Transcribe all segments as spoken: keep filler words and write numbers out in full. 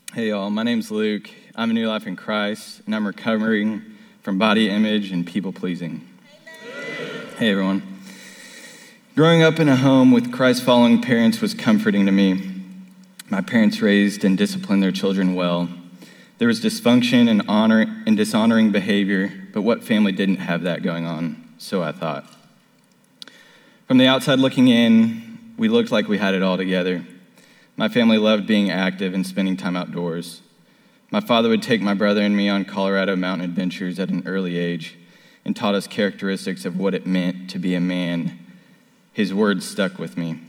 Hey y'all, my name's Luke. I'm a New Life in Christ, and I'm recovering from body image and people pleasing. Hey everyone. Growing up in a home with Christ-following parents was comforting to me. My parents raised and disciplined their children well. There was dysfunction and honor and dishonoring behavior, but what family didn't have that going on? So I thought. From the outside looking in, we looked like we had it all together. My family loved being active and spending time outdoors. My father would take my brother and me on Colorado mountain adventures at an early age and taught us characteristics of what it meant to be a man. His words stuck with me.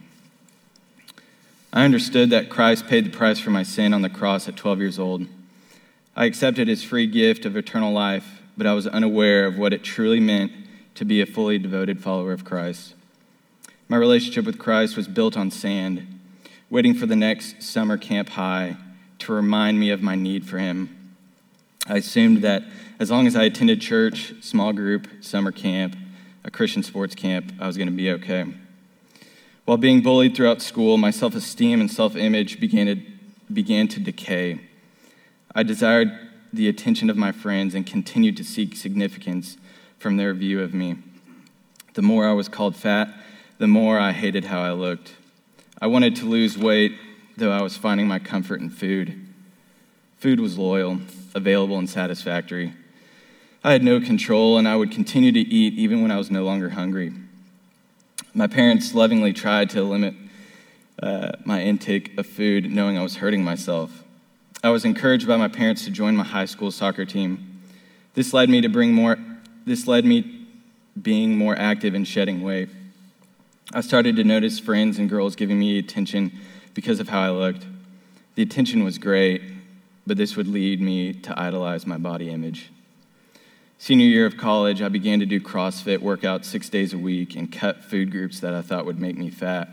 I understood that Christ paid the price for my sin on the cross at twelve years old. I accepted his free gift of eternal life, but I was unaware of what it truly meant to be a fully devoted follower of Christ. My relationship with Christ was built on sand, waiting for the next summer camp high to remind me of my need for him. I assumed that as long as I attended church, small group, summer camp, a Christian sports camp, I was going to be okay. While being bullied throughout school, my self-esteem and self-image began to, began to decay. I desired the attention of my friends and continued to seek significance from their view of me. The more I was called fat, the more I hated how I looked. I wanted to lose weight, though I was finding my comfort in food. Food was loyal, available, and satisfactory. I had no control, and I would continue to eat even when I was no longer hungry. My parents lovingly tried to limit uh, my intake of food, knowing I was hurting myself. I was encouraged by my parents to join my high school soccer team. This led me to bring more. This led me being more active and shedding weight. I started to notice friends and girls giving me attention because of how I looked. The attention was great, but this would lead me to idolize my body image. Senior year of college, I began to do CrossFit workouts six days a week and cut food groups that I thought would make me fat.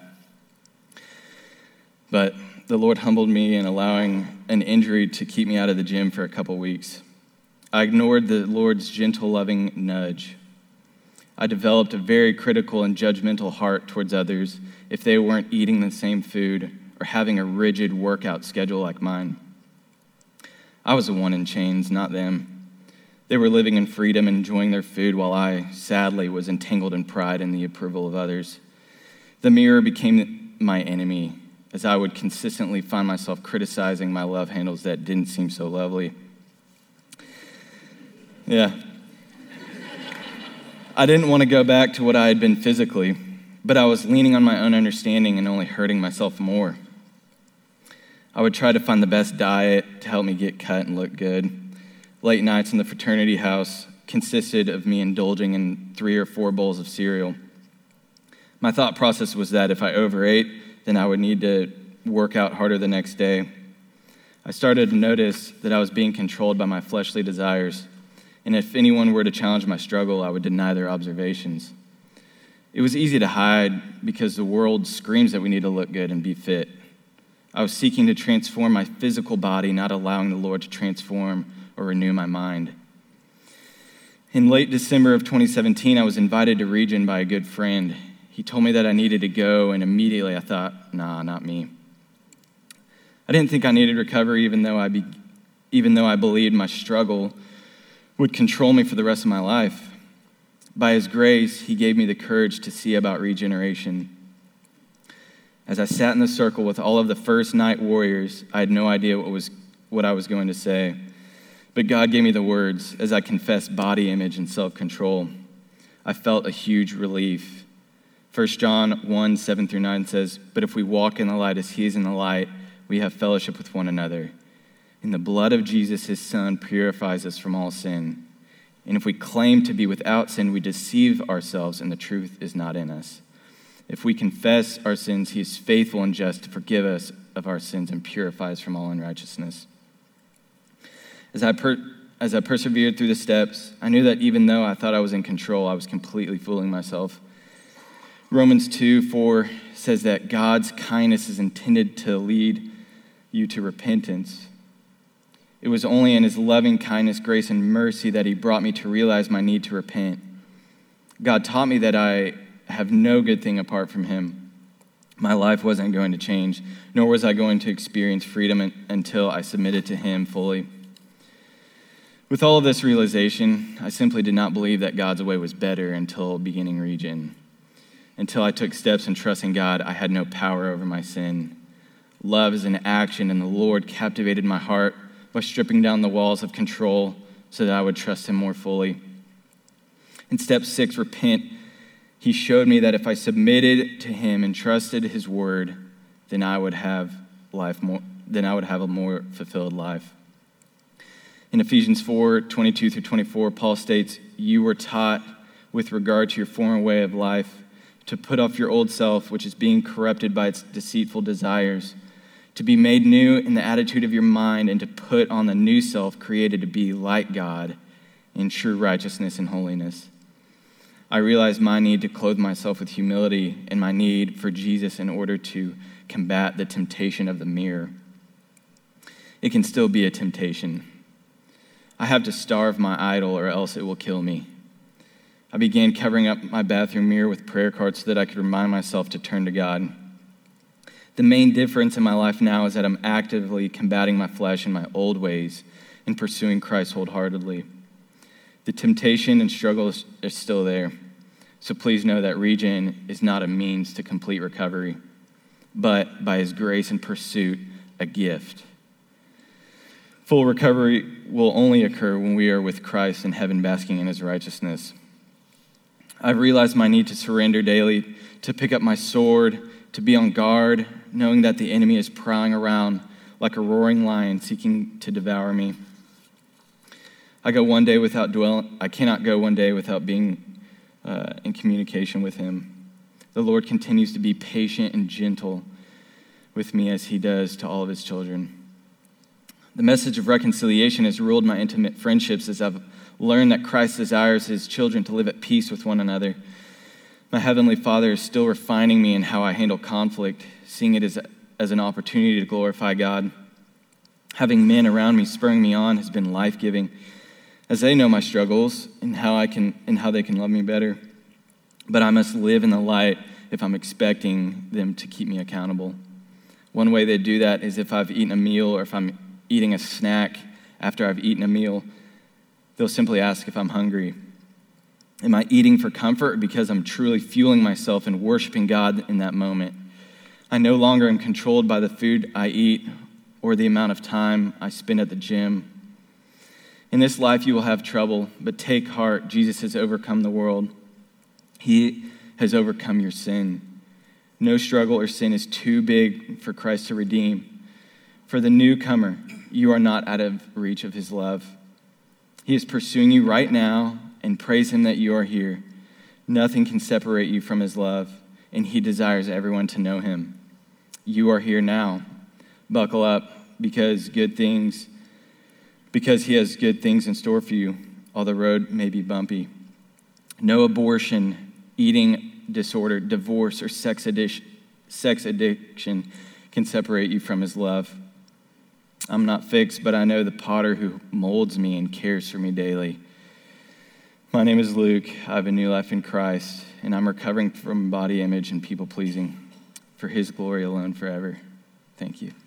But the Lord humbled me in allowing an injury to keep me out of the gym for a couple weeks. I ignored the Lord's gentle, loving nudge. I developed a very critical and judgmental heart towards others if they weren't eating the same food or having a rigid workout schedule like mine. I was the one in chains, not them. They were living in freedom and enjoying their food while I, sadly, was entangled in pride and the approval of others. The mirror became my enemy as I would consistently find myself criticizing my love handles that didn't seem so lovely. Yeah. I didn't want to go back to what I had been physically, but I was leaning on my own understanding and only hurting myself more. I would try to find the best diet to help me get cut and look good. Late nights in the fraternity house consisted of me indulging in three or four bowls of cereal. My thought process was that if I overate, then I would need to work out harder the next day. I started to notice that I was being controlled by my fleshly desires. And if anyone were to challenge my struggle, I would deny their observations. It was easy to hide because the world screams that we need to look good and be fit. I was seeking to transform my physical body, not allowing the Lord to transform or renew my mind. In late December of twenty seventeen, I was invited to Region by a good friend. He told me that I needed to go, and immediately I thought, nah, not me. I didn't think I needed recovery, even though I, be, even though I believed my struggle would control me for the rest of my life. By his grace, he gave me the courage to see about regeneration. As I sat in the circle with all of the first night warriors, I had no idea what was what I was going to say. But God gave me the words as I confessed body image and self-control. I felt a huge relief. First John one, seven through nine says, "But if we walk in the light as he is in the light, we have fellowship with one another. And the blood of Jesus, his son, purifies us from all sin. And if we claim to be without sin, we deceive ourselves, and the truth is not in us. If we confess our sins, he is faithful and just to forgive us of our sins and purify us from all unrighteousness." As I per- as I persevered through the steps, I knew that even though I thought I was in control, I was completely fooling myself. Romans two, four says that God's kindness is intended to lead you to repentance. It was only in his loving kindness, grace, and mercy that he brought me to realize my need to repent. God taught me that I have no good thing apart from him. My life wasn't going to change, nor was I going to experience freedom un- until I submitted to him fully. With all of this realization, I simply did not believe that God's way was better until beginning Regen. Until I took steps in trusting God, I had no power over my sin. Love is an action, and the Lord captivated my heart by stripping down the walls of control so that I would trust him more fully. In step six, repent, he showed me that if I submitted to him and trusted his word, then I would have life more, then I would have a more fulfilled life. In Ephesians four, twenty-two through twenty-four, Paul states, "You were taught with regard to your former way of life to put off your old self, which is being corrupted by its deceitful desires, to be made new in the attitude of your mind, and to put on the new self created to be like God in true righteousness and holiness." I realized my need to clothe myself with humility and my need for Jesus in order to combat the temptation of the mirror. It can still be a temptation. I have to starve my idol or else it will kill me. I began covering up my bathroom mirror with prayer cards so that I could remind myself to turn to God. The main difference in my life now is that I'm actively combating my flesh and my old ways and pursuing Christ wholeheartedly. The temptation and struggle is, is still there. So please know that Regen is not a means to complete recovery, but by his grace and pursuit, a gift. Full recovery will only occur when we are with Christ in heaven basking in his righteousness. I've realized my need to surrender daily, to pick up my sword, to be on guard, knowing that the enemy is prowling around like a roaring lion seeking to devour me. I go one day without dwelling. I cannot go one day without being uh, in communication with him. The Lord continues to be patient and gentle with me as he does to all of his children. The message of reconciliation has ruled my intimate friendships as I've learned that Christ desires his children to live at peace with one another. My Heavenly Father is still refining me in how I handle conflict, seeing it as, as an opportunity to glorify God. Having men around me spurring me on has been life-giving, as they know my struggles and how I can and how they can love me better. But I must live in the light if I'm expecting them to keep me accountable. One way they do that is if I've eaten a meal or if I'm eating a snack after I've eaten a meal, they'll simply ask if I'm hungry. Am I eating for comfort or because I'm truly fueling myself and worshiping God in that moment? I no longer am controlled by the food I eat or the amount of time I spend at the gym. In this life you will have trouble, but take heart, Jesus has overcome the world. He has overcome your sin. No struggle or sin is too big for Christ to redeem. For the newcomer, you are not out of reach of his love. He is pursuing you right now, and praise him that you are here. Nothing can separate you from his love, and he desires everyone to know him. You are here now. Buckle up, because good things, because he has good things in store for you, although the road may be bumpy. No abortion, eating disorder, divorce, or sex addiction, sex addiction can separate you from his love. I'm not fixed, but I know the potter who molds me and cares for me daily. My name is Luke. I have a new life in Christ, and I'm recovering from body image and people pleasing for his glory alone forever. Thank you.